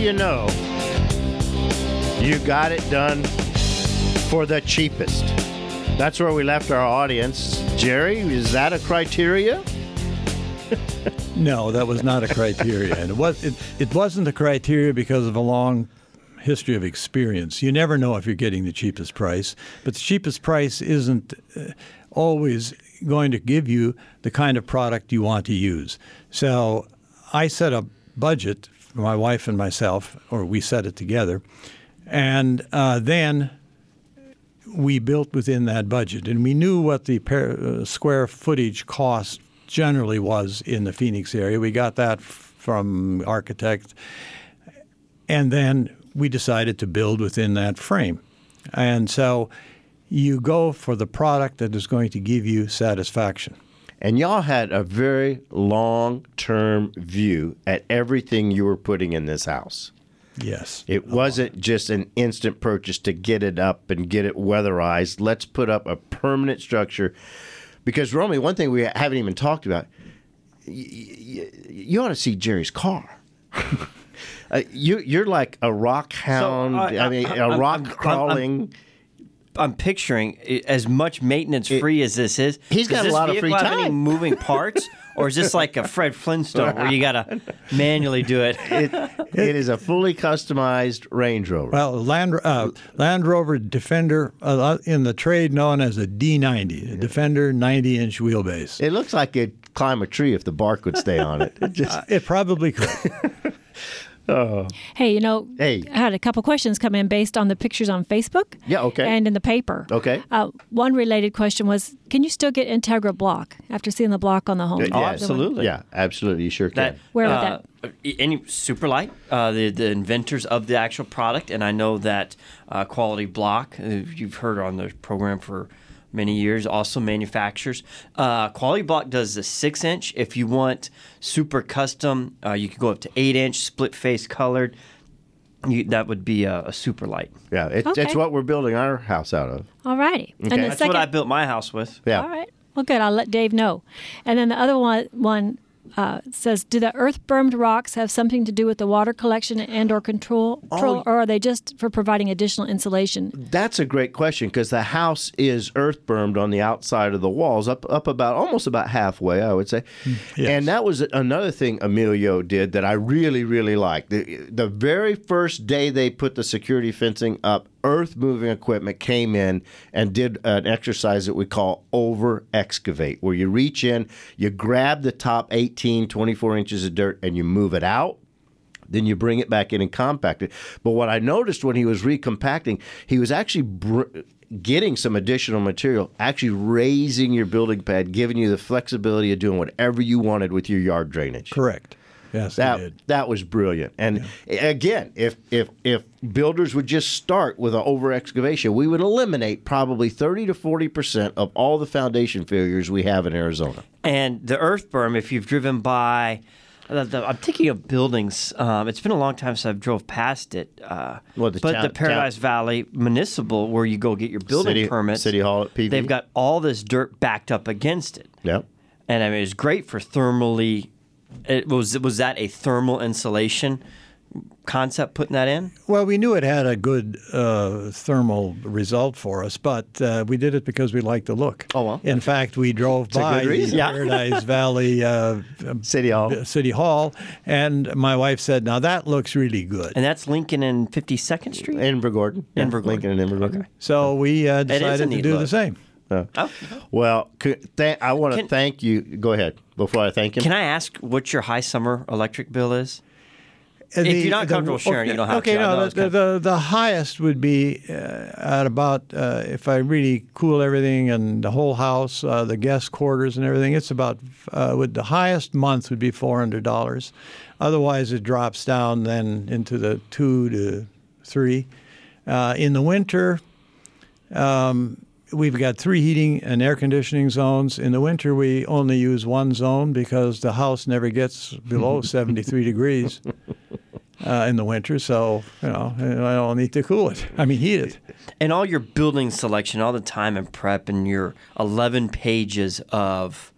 you know you got it done for the cheapest? That's where we left our audience. Jerry, is that a criteria? No, that was not a criteria. And it wasn't a criteria because of a long history of experience. You never know if you're getting the cheapest price, but the cheapest price isn't always going to give you the kind of product you want to use. So I set a budget for my wife and myself, or we set it together, and then we built within that budget. And we knew what the square footage cost generally was in the Phoenix area. We got that from architect. And then we decided to build within that frame. And so you go for the product that is going to give you satisfaction. And y'all had a very long-term view at everything you were putting in this house. Yes. It wasn't just an instant purchase to get it up and get it weatherized. Let's put up a permanent structure. Because, Romy, one thing we haven't even talked about, you ought to see Jerry's car. You're like a rock hound. A rock crawling. I'm picturing as much maintenance-free as this is. He's got a lot of free Does this vehicle have any time. moving parts, or is this like a Fred Flintstone where you got to manually do it? It is a fully customized Range Rover. Well, Land Rover Defender, in the trade known as a D90, a Defender 90-inch wheelbase. It looks like it'd climb a tree if the bark would stay on it. It probably could. Hey, Hey. I had a couple questions come in based on the pictures on Facebook. Yeah, okay. And in the paper. Okay. One related question was, can you still get Integra block after seeing the block on the home? Yeah. Absolutely. Yeah, absolutely. You sure can. Where would that? Any Superlight, the inventors of the actual product, and I know that Quality Block, you've heard on the program for many years, also manufactures. Quality Block does the 6-inch. If you want super custom, you can go up to 8-inch, split face colored. That would be a Superlight. Yeah, it's what we're building our house out of. All righty. Okay. And the That's second, what I built my house with. Yeah. All right. Well, good. I'll let Dave know. And then the other one says, do the earth-bermed rocks have something to do with the water collection and or control, or are they just for providing additional insulation? That's a great question because the house is earth bermed on the outside of the walls, up about almost about halfway, I would say. Yes. And that was another thing Emilio did that I really, really liked. The very first day they put the security fencing up, earth moving equipment came in and did an exercise that we call over excavate, where you reach in, you grab the top 18, 24 inches of dirt and you move it out. Then you bring it back in and compact it. But what I noticed when he was recompacting, he was actually getting some additional material, actually raising your building pad, giving you the flexibility of doing whatever you wanted with your yard drainage. Correct. Yes, they did. That was brilliant. And again, if builders would just start with an over excavation, we would eliminate probably 30 to 40% of all the foundation failures we have in Arizona. And the earth berm, if you've driven by, I'm thinking of buildings. It's been a long time since I've drove past it. The Paradise Valley Municipal, where you go get your building permits. City Hall at PV. They've got all this dirt backed up against it. Yep. And I mean, it's great for thermally. Was that a thermal insulation concept putting that in? Well, we knew it had a good thermal result for us, but we did it because we liked the look. Oh, well. In fact, we drove a by good the reason. Paradise Valley City Hall. And my wife said, now that looks really good. And that's Lincoln and 52nd Street? Inver Gordon. Inver Gordon. Lincoln and Inver Gordon. Okay. So we decided to neat do look. the same. Oh. Well, I want to thank you. Go ahead before I thank him. Can I ask what your high summer electric bill is? If you're not comfortable sharing, you don't have to. Okay, no, the highest would be at about, if I really cool everything and the whole house, the guest quarters and everything, it's about, the highest month would be $400. Otherwise, it drops down then into the 2 to 3. In the winter, we've got 3 heating and air conditioning zones. In the winter, we only use one zone because the house never gets below 73 degrees in the winter. So, I don't need to cool it. I mean, heat it. And all your building selection, all the time and prep, and your 11 pages of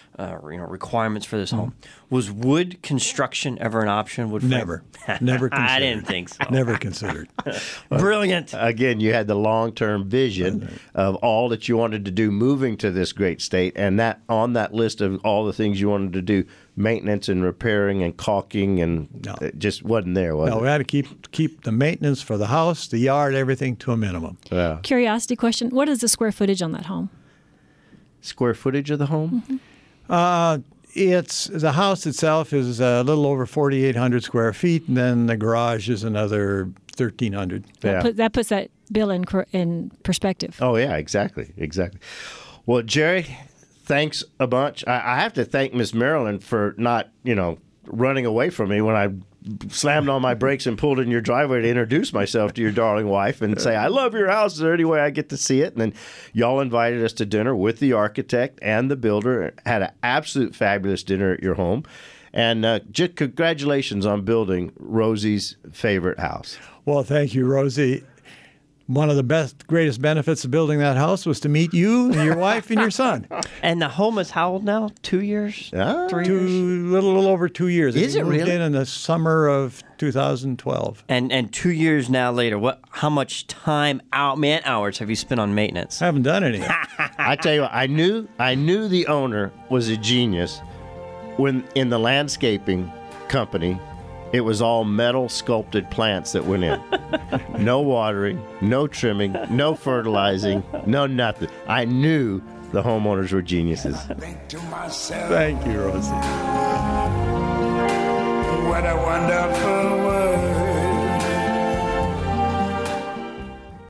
requirements for this home. Was wood construction ever an option? Wood frame? Never considered. I didn't think so. Never considered. Brilliant. Again, you had the long-term vision of all that you wanted to do moving to this great state, and that on that list of all the things you wanted to do, maintenance and repairing and caulking, and it just wasn't there, was No, it? we had to keep the maintenance for the house, the yard, everything to a minimum. Yeah. Curiosity question: what is the square footage on that home? Square footage of the home? It's the house itself is a little over 4,800 square feet, and then the garage is another 1,300. Yeah. That puts that bill in perspective. Oh, yeah, exactly. Well, Jerry, thanks a bunch. I have to thank Miss Marilyn for not, running away from me when I slammed on my brakes and pulled in your driveway to introduce myself to your darling wife and say, I love your house. Is there any way I get to see it? And then y'all invited us to dinner with the architect and the builder. Had an absolute fabulous dinner at your home. And just congratulations on building Rosie's favorite house. Well, thank you, Rosie. One of the greatest benefits of building that house was to meet you and your wife and your son. And the home is how old now? 2 years? Ah. 3 years? Little over 2 years. Is it moved really? in the summer of 2012. And 2 years now later, how much time man hours have you spent on maintenance? I haven't done any. I tell you what, I knew the owner was a genius when in the landscaping company, it was all metal sculpted plants that went in. No watering, no trimming, no fertilizing, no nothing. I knew the homeowners were geniuses. Think to myself, Thank you, Rosie. what a wonderful world.